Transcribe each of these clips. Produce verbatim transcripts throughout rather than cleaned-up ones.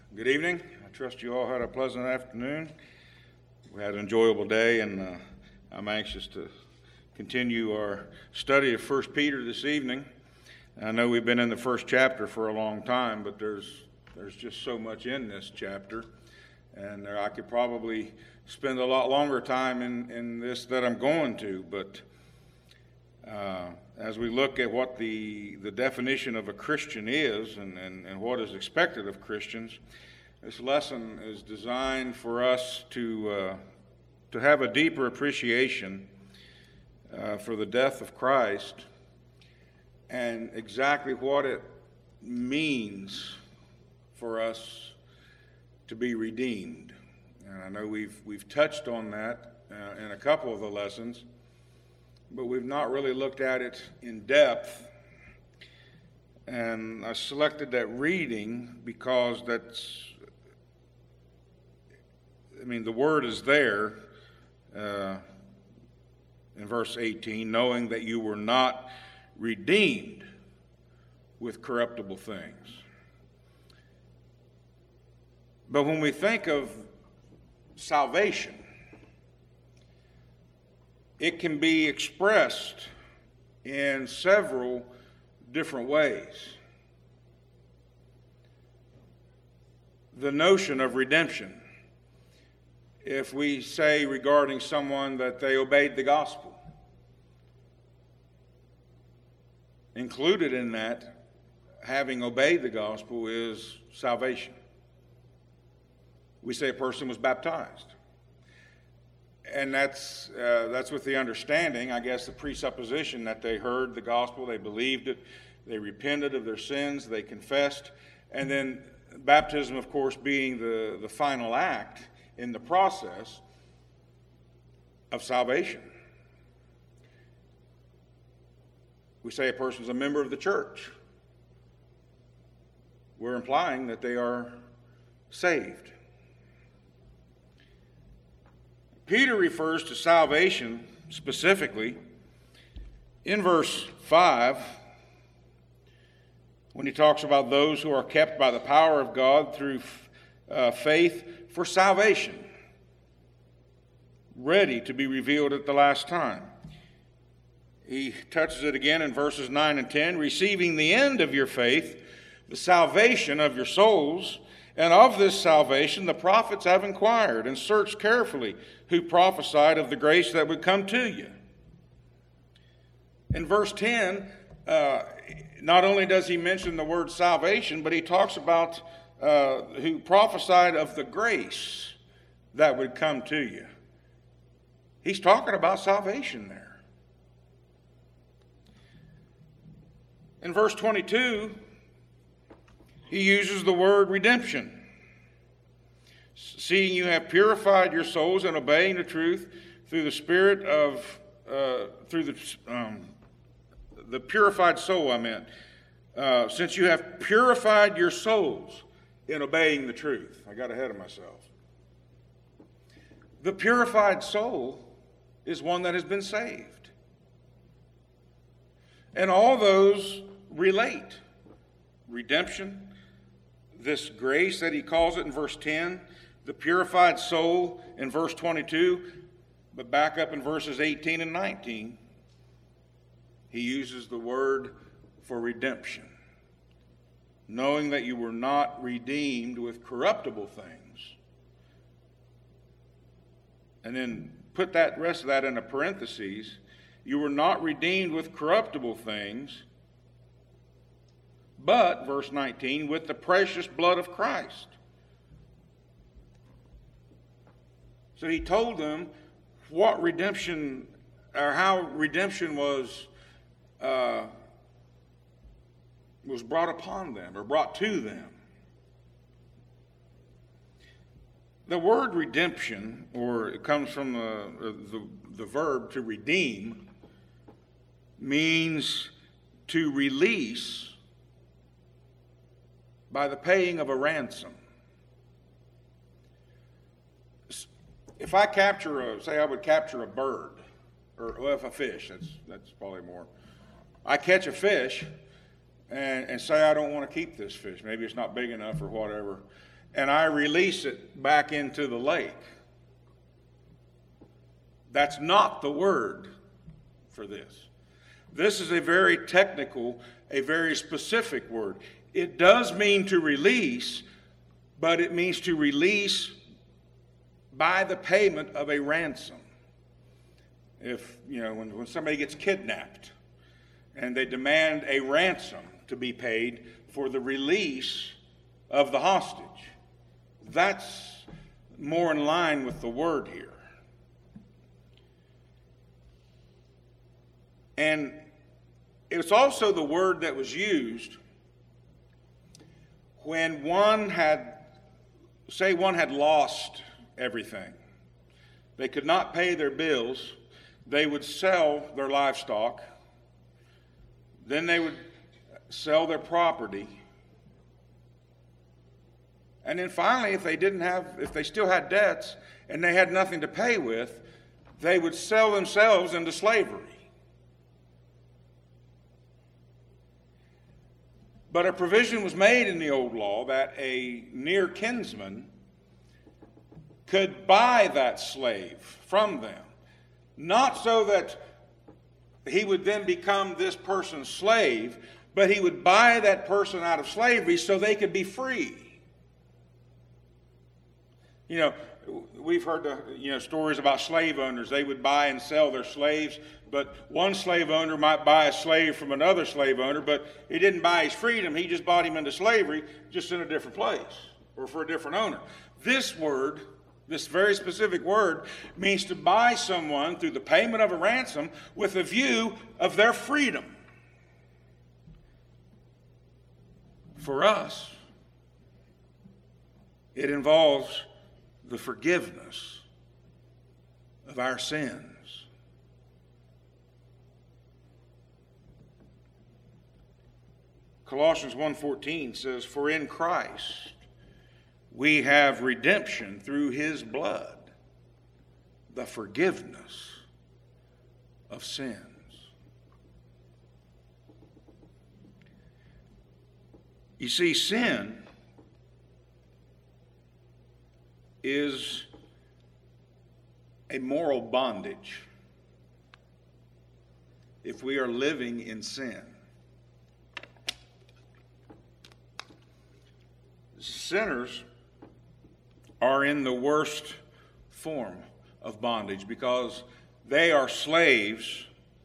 Good evening. I trust you all had a pleasant afternoon. We had an enjoyable day, and uh, I'm anxious to continue our study of First Peter this evening. I know we've been in the first chapter for a long time, but there's there's just so much in this chapter, and I could probably spend a lot longer time in, in this that I'm going to, but uh, as we look at what the, the definition of a Christian is and, and, and what is expected of Christians, this lesson is designed for us to, uh, to have a deeper appreciation uh, for the death of Christ and exactly what it means for us to be redeemed. And I know we've, we've touched on that uh, in a couple of the lessons, but we've not really looked at it in depth. And I selected that reading because that's, I mean, the word is there uh, in verse eighteen, knowing that you were not redeemed with corruptible things. But when we think of salvation, it can be expressed in several different ways. The notion of redemption, if we say regarding someone that they obeyed the gospel, included in that, having obeyed the gospel, is salvation. We say a person was baptized. And that's uh, that's with the understanding, I guess, the presupposition that they heard the gospel, they believed it, they repented of their sins, they confessed, and then baptism, of course, being the, the final act in the process of salvation. We say a person's a member of the church. We're implying that they are saved. Peter refers to salvation specifically in verse five when he talks about those who are kept by the power of God through uh, faith for salvation, ready to be revealed at the last time. He touches it again in verses nine and ten, receiving the end of your faith, the salvation of your souls. And of this salvation the prophets have inquired and searched carefully, who prophesied of the grace that would come to you. In verse ten, uh, not only does he mention the word salvation, but he talks about uh, who prophesied of the grace that would come to you. He's talking about salvation there. In verse twenty-two, he uses the word redemption. Seeing you have purified your souls in obeying the truth through the spirit of, uh, through the, um, the purified soul, I meant. Uh, since you have purified your souls in obeying the truth. I got ahead of myself. The purified soul is one that has been saved. And all those relate. Redemption, this grace that he calls it in verse ten, the purified soul in verse twenty-two, but back up in verses eighteen and nineteen, he uses the word for redemption, knowing that you were not redeemed with corruptible things. And then put that rest of that in a parenthesis, you were not redeemed with corruptible things, but, verse nineteen, with the precious blood of Christ. So he told them what redemption, or how redemption was, uh, was brought upon them, or brought to them. The word redemption, or it comes from the, the, the verb to redeem, means to release by the paying of a ransom. If I capture a, say I would capture a bird, or well, if a fish, that's that's probably more. I catch a fish and, and say I don't want to keep this fish. Maybe it's not big enough or whatever. and I release it back into the lake. That's not the word for this. This is a very technical, a very specific word. It does mean to release, but it means to release by the payment of a ransom. If, you know, when, when somebody gets kidnapped and they demand a ransom to be paid for the release of the hostage, that's more in line with the word here. And it's also the word that was used when one had, say one had lost everything. They could not pay their bills. They would sell their livestock. Then they would sell their property. And then finally, if they didn't have, if they still had debts and they had nothing to pay with, they would sell themselves into slavery. But a provision was made in the old law that a near kinsman could buy that slave from them. Not so that he would then become this person's slave, but he would buy that person out of slavery so they could be free. You know, we've heard the, you know, stories about slave owners. They would buy and sell their slaves, but one slave owner might buy a slave from another slave owner, but he didn't buy his freedom. He just bought him into slavery, just in a different place or for a different owner. This word, this very specific word, means to buy someone through the payment of a ransom with a view of their freedom. For us, it involves the forgiveness of our sins. Colossians one fourteen says, "For in Christ we have redemption through his blood, the forgiveness of sins." You see, sin is a moral bondage if we are living in sin. Sinners are in the worst form of bondage because they are slaves,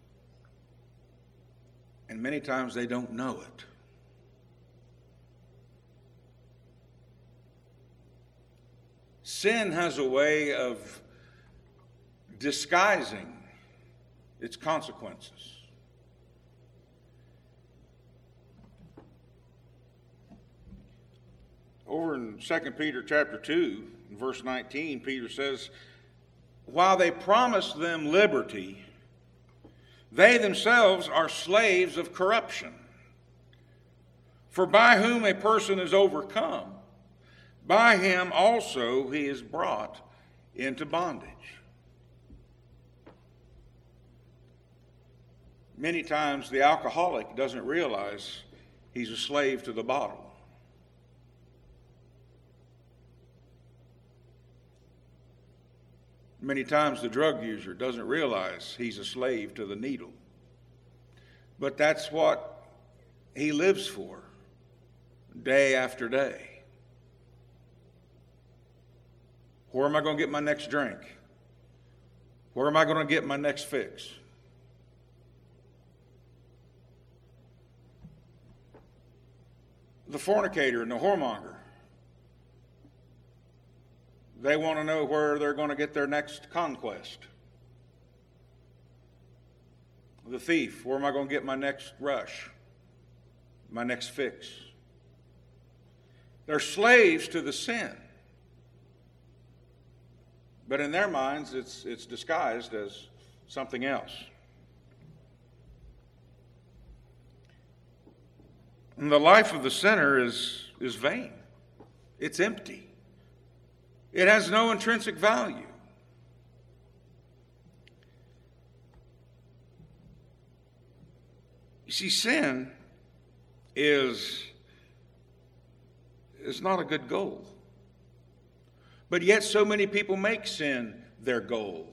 and many times they don't know it. Sin has a way of disguising its consequences. Over in Second Peter chapter two, verse nineteen, Peter says, "While they promise them liberty, they themselves are slaves of corruption. For by whom a person is overcome, by him also he is brought into bondage." Many times the alcoholic doesn't realize he's a slave to the bottle. Many times the drug user doesn't realize he's a slave to the needle. But that's what he lives for, day after day. Where am I going to get my next drink? Where am I going to get my next fix? The fornicator and the whoremonger, they want to know where they're going to get their next conquest. The thief, where am I going to get my next rush, my next fix? They're slaves to the sin. But in their minds, it's, it's disguised as something else. And the life of the sinner is, is vain. It's empty. It has no intrinsic value. You see, sin is, is not a good goal. But yet so many people make sin their goal.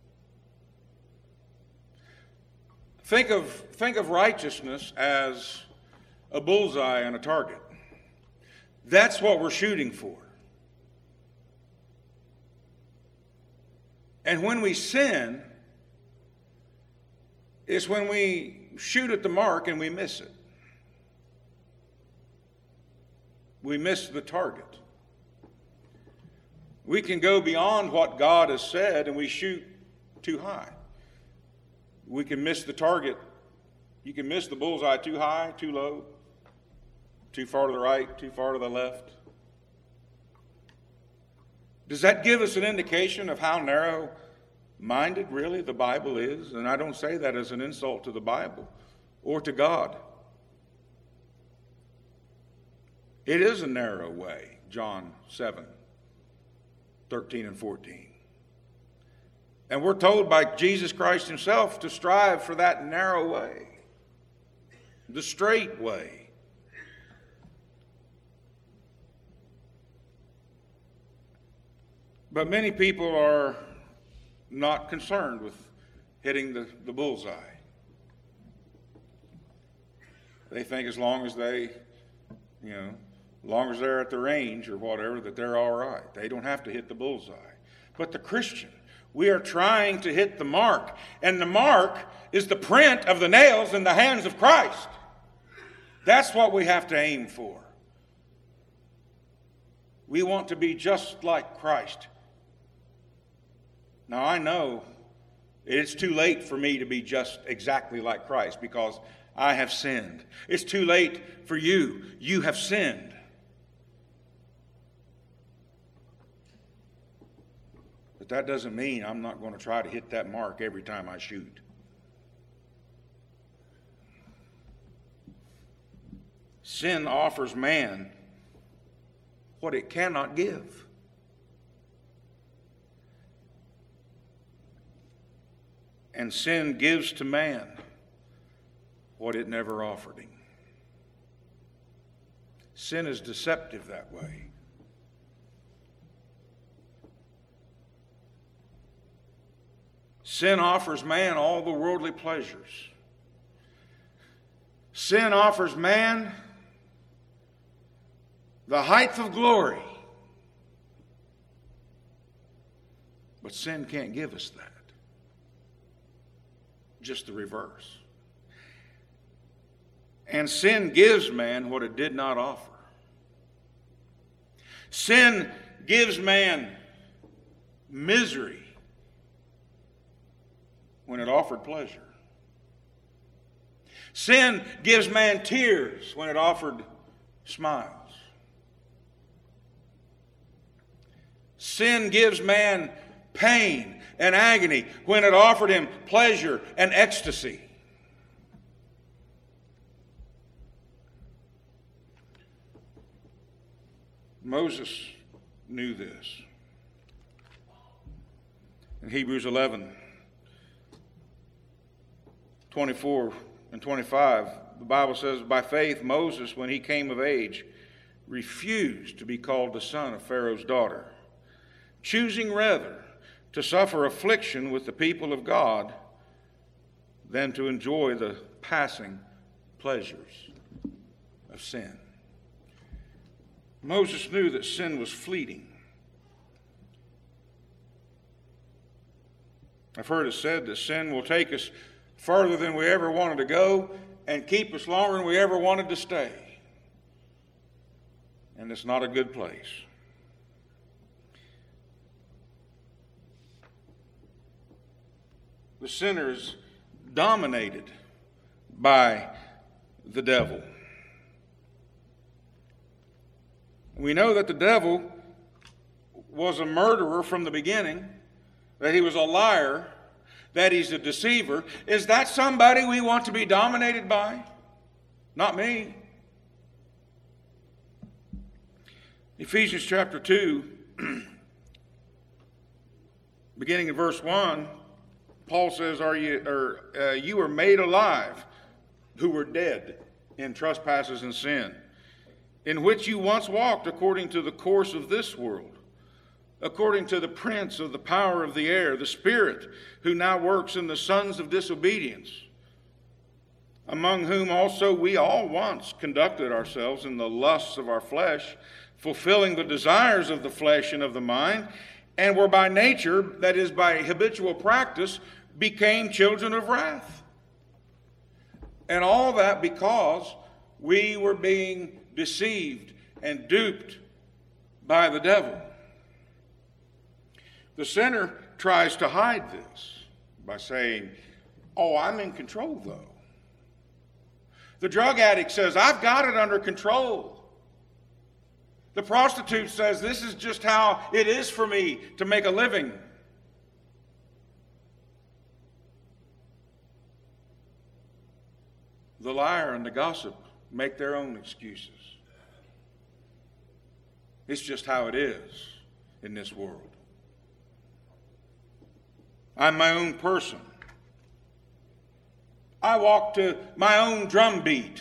Think of, think of righteousness as a bullseye and a target. That's what we're shooting for. And when we sin, it's when we shoot at the mark and we miss it. We miss the target. We can go beyond what God has said and we shoot too high. We can miss the target. You can miss the bullseye too high, too low, too far to the right, too far to the left. Does that give us an indication of how narrow-minded really the Bible is? And I don't say that as an insult to the Bible or to God. It is a narrow way, John seven, thirteen and fourteen. And we're told by Jesus Christ himself to strive for that narrow way, the straight way. But many people are not concerned with hitting the, the bullseye. They think as long as they, you know, as long as they're at the range or whatever, that they're all right. They don't have to hit the bullseye. But the Christian, we are trying to hit the mark. And the mark is the print of the nails in the hands of Christ. That's what we have to aim for. We want to be just like Christ. Now, I know it's too late for me to be just exactly like Christ because I have sinned. It's too late for you. You have sinned. But that doesn't mean I'm not going to try to hit that mark every time I shoot. Sin offers man what it cannot give. And sin gives to man what it never offered him. Sin is deceptive that way. Sin offers man all the worldly pleasures. Sin offers man the height of glory. But sin can't give us that. Just the reverse. And sin gives man what it did not offer. Sin gives man misery when it offered pleasure. Sin gives man tears when it offered smiles. Sin gives man pain and agony when it offered him pleasure and ecstasy. Moses knew this. In Hebrews eleven, twenty-four and twenty-five, the Bible says, by faith Moses, when he came of age, refused to be called the son of Pharaoh's daughter, choosing rather to suffer affliction with the people of God than to enjoy the passing pleasures of sin. Moses knew that sin was fleeting. I've heard it said that sin will take us further than we ever wanted to go and keep us longer than we ever wanted to stay. And it's not a good place. The sinner is dominated by the devil. We know that the devil was a murderer from the beginning, that he was a liar, that he's a deceiver. Is that somebody we want to be dominated by? Not me. Ephesians chapter two, beginning in verse one, Paul says, "Are you, or uh, you are made alive, who were dead in trespasses and sin, in which you once walked according to the course of this world, according to the prince of the power of the air, the spirit who now works in the sons of disobedience, among whom also we all once conducted ourselves in the lusts of our flesh, fulfilling the desires of the flesh and of the mind, and were by nature, that is, by habitual practice, became children of wrath. And all that because we were being deceived and duped by the devil. The sinner tries to hide this by saying, oh, I'm in control though. The drug addict says, I've got it under control. The prostitute says, this is just how it is for me to make a living. The liar and the gossip make their own excuses. It's just how it is in this world. I'm my own person. I walk to my own drum beat.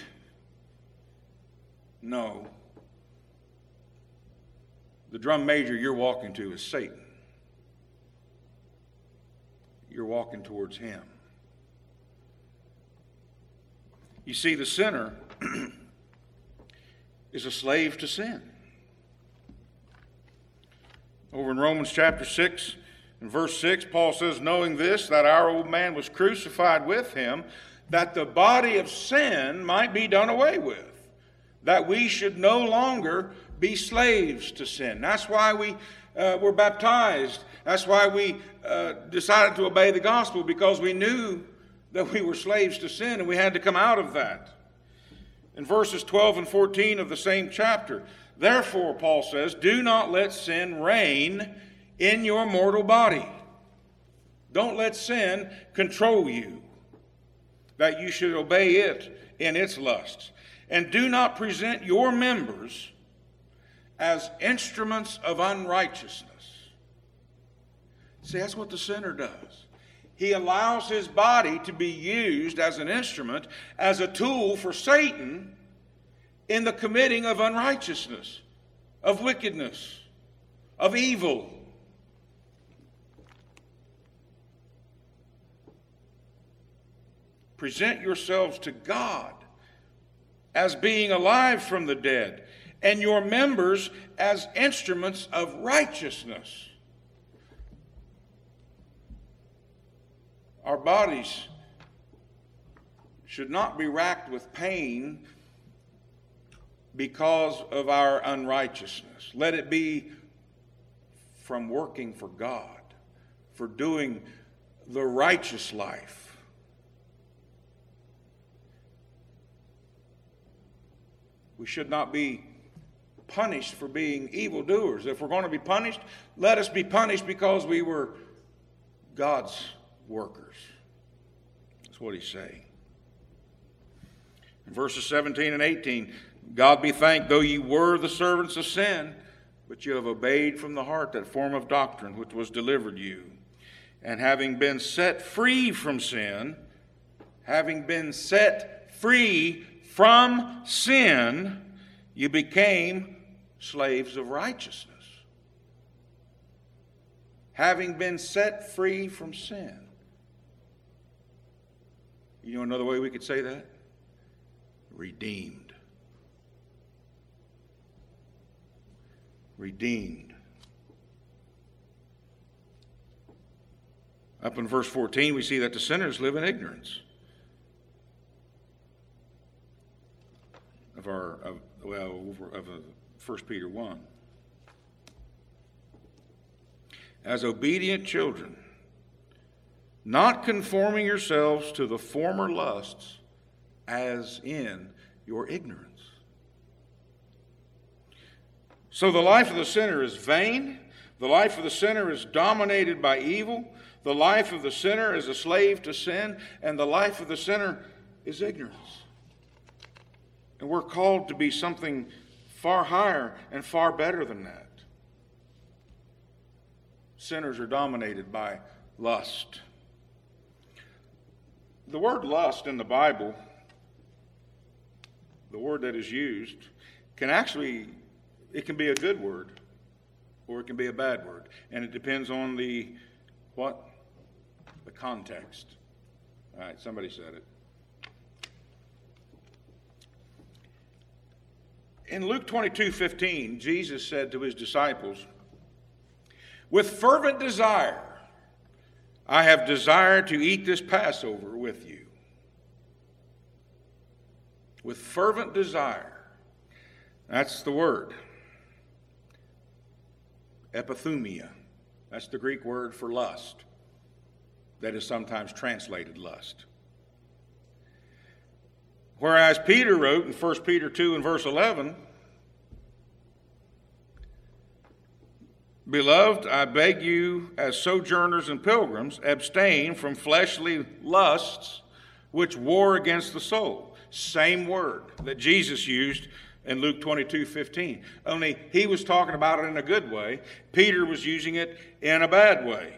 No. The drum major you're walking to is Satan. You're walking towards him. You see, the sinner is a slave to sin. Over in Romans chapter six, in verse six, Paul says, knowing this, that our old man was crucified with him, that the body of sin might be done away with, that we should no longer be slaves to sin. That's why we uh, were baptized. That's why we uh, decided to obey the gospel, because we knew that we were slaves to sin and we had to come out of that. In verses twelve and fourteen of the same chapter, therefore, Paul says, do not let sin reign in your mortal body. Don't let sin control you, that you should obey it in its lusts. And do not present your members as instruments of unrighteousness. See, that's what the sinner does. He allows his body to be used as an instrument, as a tool for Satan in the committing of unrighteousness, of wickedness, of evil. Present yourselves to God as being alive from the dead, and your members as instruments of righteousness. Our bodies should not be racked with pain because of our unrighteousness. Let it be from working for God, for doing the righteous life. We should not be punished for being evildoers. If we're going to be punished, let us be punished because we were God's workers. That's what he's saying. In verses seventeen and eighteen, God be thanked, though ye were the servants of sin, but you have obeyed from the heart that form of doctrine which was delivered you. And having been set free from sin, having been set free from sin, you became slaves of righteousness. Having been set free from sin. You know another way we could say that? Redeemed. Redeemed. Up in verse fourteen, we see that the sinners live in ignorance of our, of, well, of uh, First Peter one. As obedient children, not conforming yourselves to the former lusts, as in your ignorance. So the life of the sinner is vain. The life of the sinner is dominated by evil. The life of the sinner is a slave to sin. And the life of the sinner is ignorance. And we're called to be something far higher and far better than that. Sinners are dominated by lust. The word lust in the Bible, the word that is used, can actually, it can be a good word. or it can be a bad word. And it depends on the, what? The context. All right, somebody said it. In Luke twenty-two fifteen, Jesus said to his disciples, "With fervent desire, I have desired to eat this Passover with you." With fervent desire. That's the word. Epithumia. That's the Greek word for lust. That is sometimes translated lust. Whereas Peter wrote in First Peter two and verse eleven, "Beloved, I beg you, as sojourners and pilgrims, abstain from fleshly lusts which war against the soul." Same word that Jesus used in Luke twenty-two fifteen. Only he was talking about it in a good way. Peter was using it in a bad way.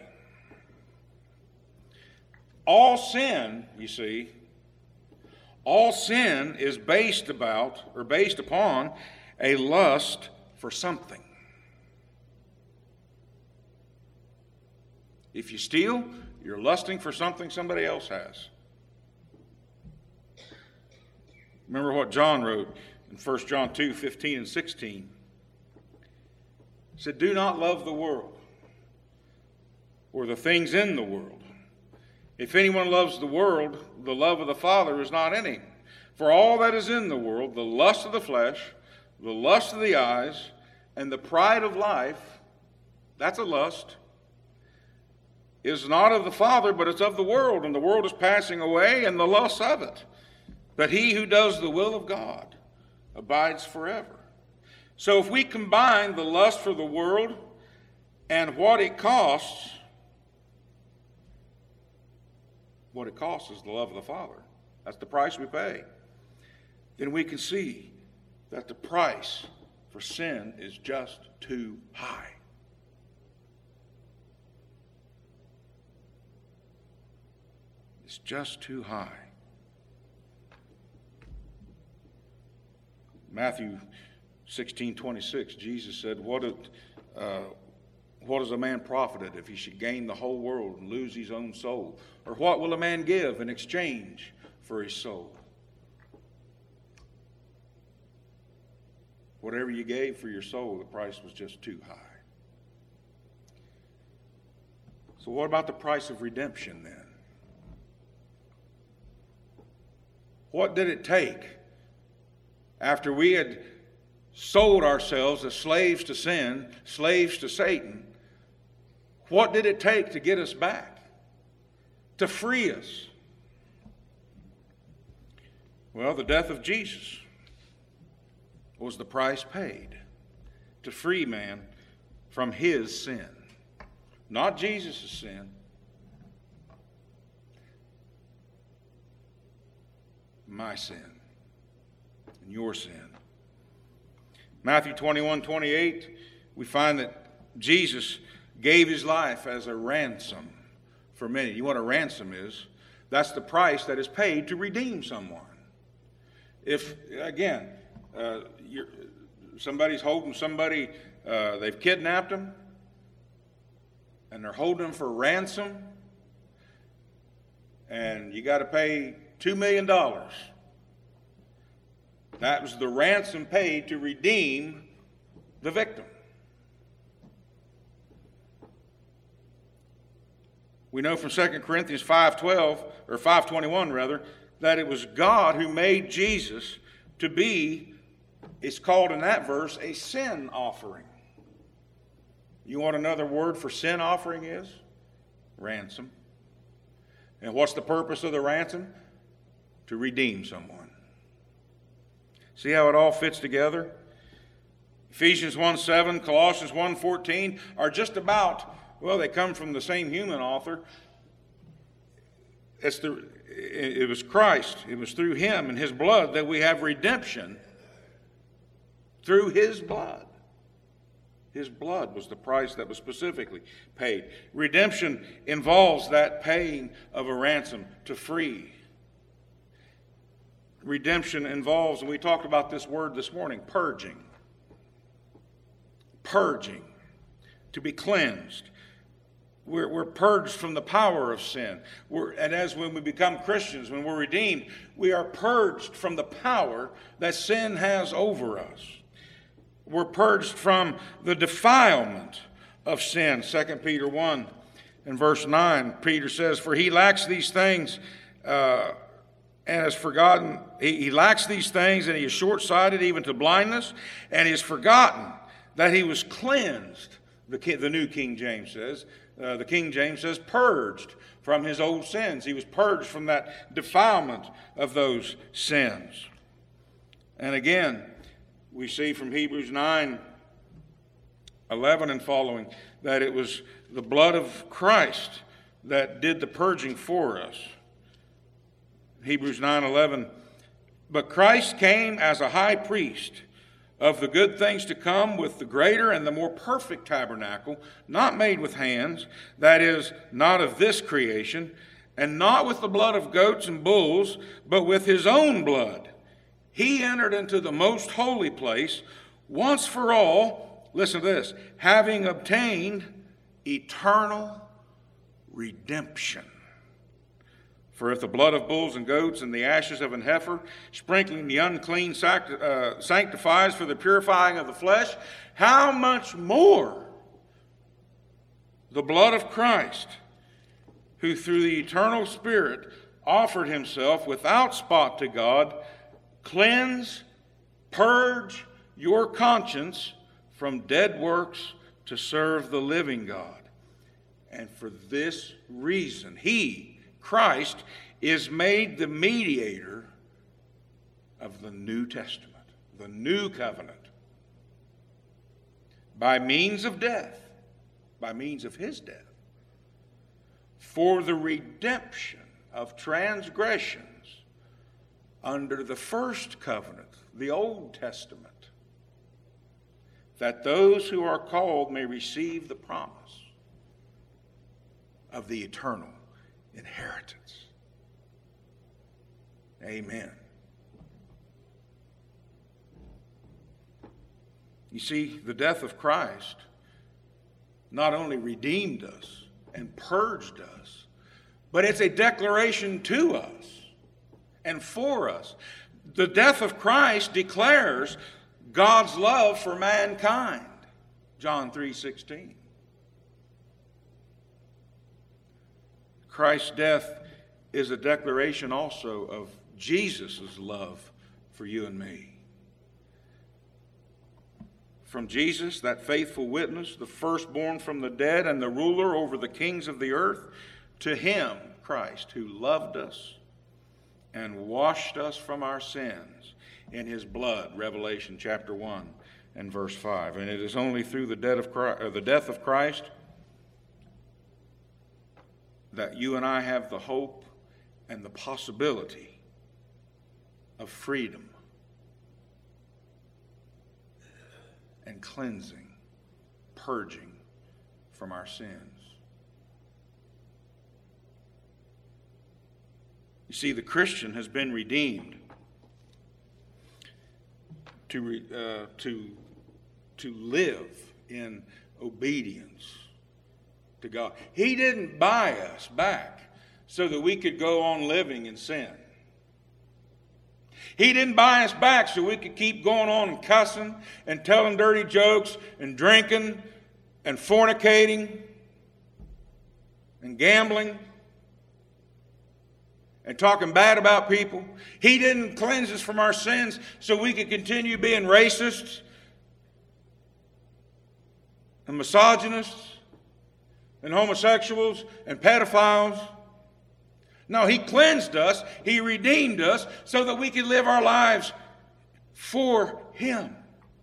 All sin, you see, all sin is based about or based upon a lust for something. If you steal, you're lusting for something somebody else has. Remember what John wrote in First John two fifteen and sixteen. He said, "Do not love the world or the things in the world. If anyone loves the world, the love of the Father is not in him. For all that is in the world, the lust of the flesh, the lust of the eyes, and the pride of life," that's a lust, "is not of the Father, but it's of the world. And the world is passing away, and the lusts of it. But he who does the will of God abides forever." So if we combine the lust for the world and what it costs, what it costs is the love of the Father. That's the price we pay. Then we can see that the price for sin is just too high. It's just too high. Matthew sixteen twenty-six, Jesus said, what, it, uh, what is a man profited if he should gain the whole world and lose his own soul? Or what will a man give in exchange for his soul? Whatever you gave for your soul, the price was just too high. So what about the price of redemption then? What did it take after we had sold ourselves as slaves to sin, slaves to Satan? What did it take to get us back, to free us? Well, the death of Jesus was the price paid to free man from his sin. Not Jesus' sin. My sin and your sin. Matthew twenty-one twenty-eight, we find that Jesus gave his life as a ransom for many. You know what a ransom is? That's the price that is paid to redeem someone. If, again, uh, you're, somebody's holding somebody, uh, they've kidnapped them, and they're holding them for ransom, and you got to pay two million dollars. That was the ransom paid to redeem the victim. We know from Second Corinthians five twelve, or five twenty-one rather, that it was God who made Jesus to be, it's called in that verse, a sin offering. You want another word for sin offering is? Ransom. And what's the purpose of the ransom? To redeem someone. See how it all fits together? Ephesians one seven, Colossians one fourteen are just about, well, they come from the same human author. It's the, it was Christ. It was through him and his blood that we have redemption. Through his blood. His blood was the price that was specifically paid. Redemption involves that paying of a ransom to free. Redemption involves, and we talked about this word this morning, purging. Purging. to be cleansed. We're, we're purged from the power of sin. We're, and as when we become Christians, when we're redeemed, we are purged from the power that sin has over us. We're purged from the defilement of sin. Second Peter one and verse nine, Peter says, for he lacks these things uh, and has forgotten, he, he lacks these things and he is short-sighted even to blindness, and he has forgotten that he was cleansed, the, the New King James says, Uh, the King James says purged from his old sins. He was purged from that defilement of those sins. And again, we see from Hebrews nine, eleven and following that it was the blood of Christ that did the purging for us. Hebrews nine, eleven, but Christ came as a high priest of the good things to come with the greater and the more perfect tabernacle, not made with hands, that is, not of this creation, and not with the blood of goats and bulls, but with his own blood. He entered into the most holy place once for all, listen to this, having obtained eternal redemption. For if the blood of bulls and goats and the ashes of an heifer, sprinkling the unclean, uh, sanctifies for the purifying of the flesh, how much more the blood of Christ, who through the eternal Spirit offered himself without spot to God, cleanse, purge your conscience from dead works to serve the living God. And for this reason, he, Christ, is made the mediator of the New Testament, the new covenant, by means of death, by means of his death, for the redemption of transgressions under the first covenant, the Old Testament, that those who are called may receive the promise of the eternal inheritance. Amen. You see, the death of Christ not only redeemed us and purged us, but it's a declaration to us and for us. The death of Christ declares God's love for mankind. John three sixteen. Christ's death is a declaration also of Jesus' love for you and me. From Jesus, that faithful witness, the firstborn from the dead and the ruler over the kings of the earth, to him, Christ, who loved us and washed us from our sins in his blood, Revelation chapter one and verse five. And it is only through the death of Christ, or the death of Christ that you and I have the hope and the possibility of freedom and cleansing, purging from our sins. You see, the Christian has been redeemed to, re, uh, to, to live in obedience to God. He didn't buy us back so that we could go on living in sin. He didn't buy us back so we could keep going on and cussing and telling dirty jokes and drinking and fornicating and gambling and talking bad about people. He didn't cleanse us from our sins so we could continue being racists and misogynists and homosexuals and pedophiles. No, he cleansed us, he redeemed us so that we could live our lives for him.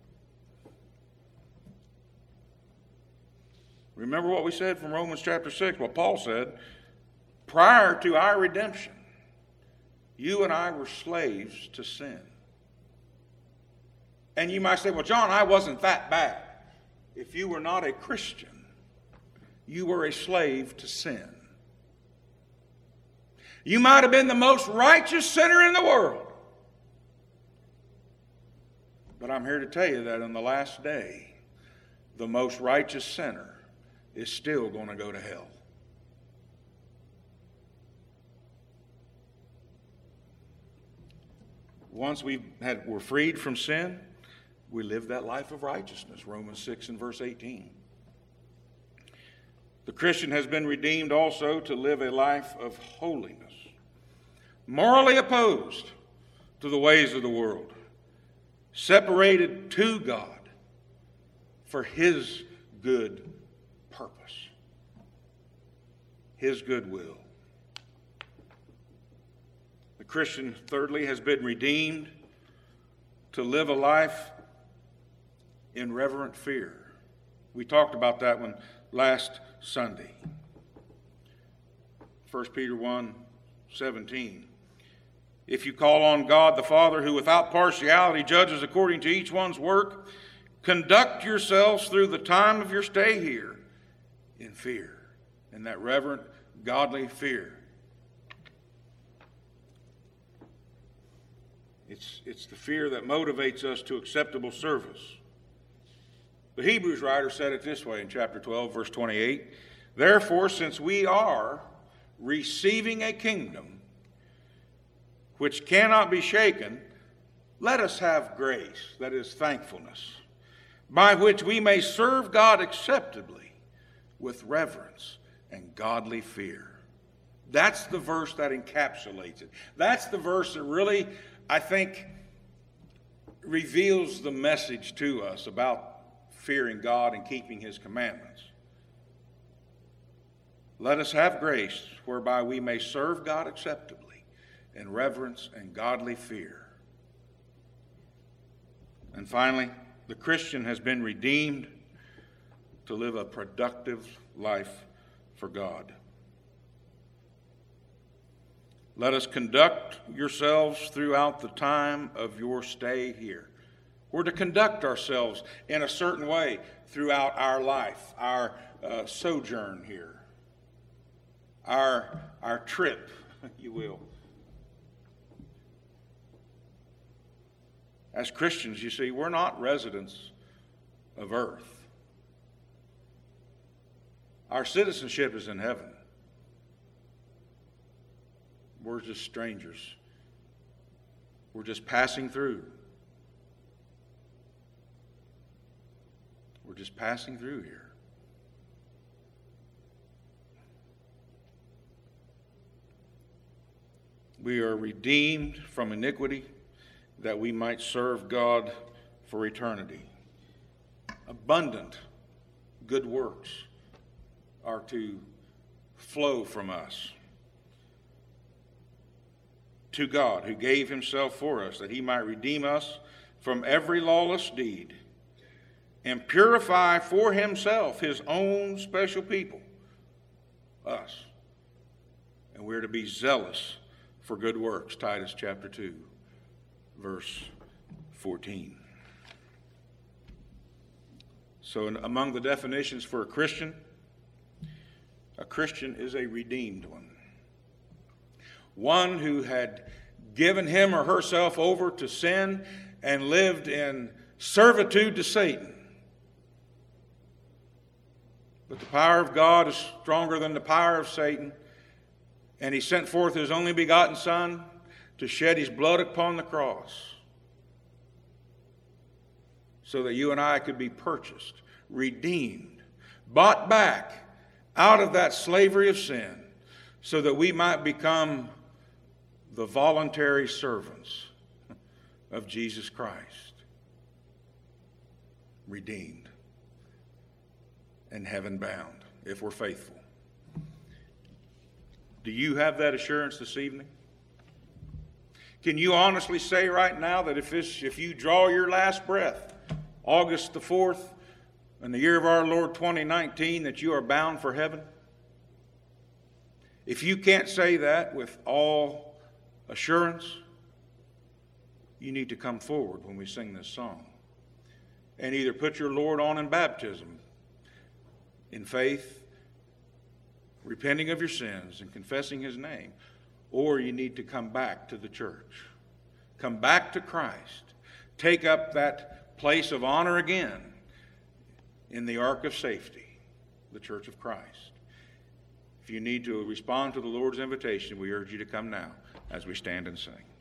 Remember what we said from Romans chapter six, what Paul said, prior to our redemption, you and I were slaves to sin. And you might say, well, John, I wasn't that bad. If you were not a Christian, you were a slave to sin. You might have been the most righteous sinner in the world. But I'm here to tell you that on the last day, the most righteous sinner is still going to go to hell. Once we had, were freed from sin, we live that life of righteousness, Romans six and verse eighteen. The Christian has been redeemed also to live a life of holiness, morally opposed to the ways of the world, separated to God for His good purpose, His good will. The Christian, thirdly, has been redeemed to live a life in reverent fear. We talked about that one last Sunday. First Peter one seventeen. If you call on God the Father, who without partiality judges according to each one's work, conduct yourselves through the time of your stay here in fear, in that reverent, godly fear. It's, it's the fear that motivates us to acceptable service. The Hebrews writer said it this way in chapter twelve, verse twenty-eight. Therefore, since we are receiving a kingdom which cannot be shaken, let us have grace, that is thankfulness, by which we may serve God acceptably with reverence and godly fear. That's the verse that encapsulates it. That's the verse that really, I think, reveals the message to us about fearing God and keeping His commandments. Let us have grace whereby we may serve God acceptably in reverence and godly fear. And finally, the Christian has been redeemed to live a productive life for God. Let us conduct yourselves throughout the time of your stay here. We're to conduct ourselves in a certain way throughout our life, our uh, sojourn here, our, our trip, you will. As Christians, you see, we're not residents of earth. Our citizenship is in heaven. We're just strangers. We're just passing through. We're just passing through here. We are redeemed from iniquity that we might serve God for eternity. Abundant good works are to flow from us to God, who gave Himself for us, that He might redeem us from every lawless deed and purify for Himself His own special people, us. And we're to be zealous for good works, Titus chapter two, verse fourteen. So among the definitions for a Christian, a Christian is a redeemed one. One who had given him or herself over to sin and lived in servitude to Satan. But the power of God is stronger than the power of Satan, and He sent forth His only begotten Son to shed His blood upon the cross so that you and I could be purchased, redeemed, bought back out of that slavery of sin, so that we might become the voluntary servants of Jesus Christ, redeemed and heaven bound, if we're faithful. Do you have that assurance this evening? Can you honestly say right now that if, this, if you draw your last breath, August the fourth, in the year of our Lord twenty nineteen, that you are bound for heaven? If you can't say that with all assurance, you need to come forward when we sing this song and either put your Lord on in baptism in faith, repenting of your sins and confessing His name, or you need to come back to the church. Come back to Christ. Take up that place of honor again in the ark of safety the church of Christ. If you need to respond to the Lord's invitation, we urge you to come now as we stand and sing.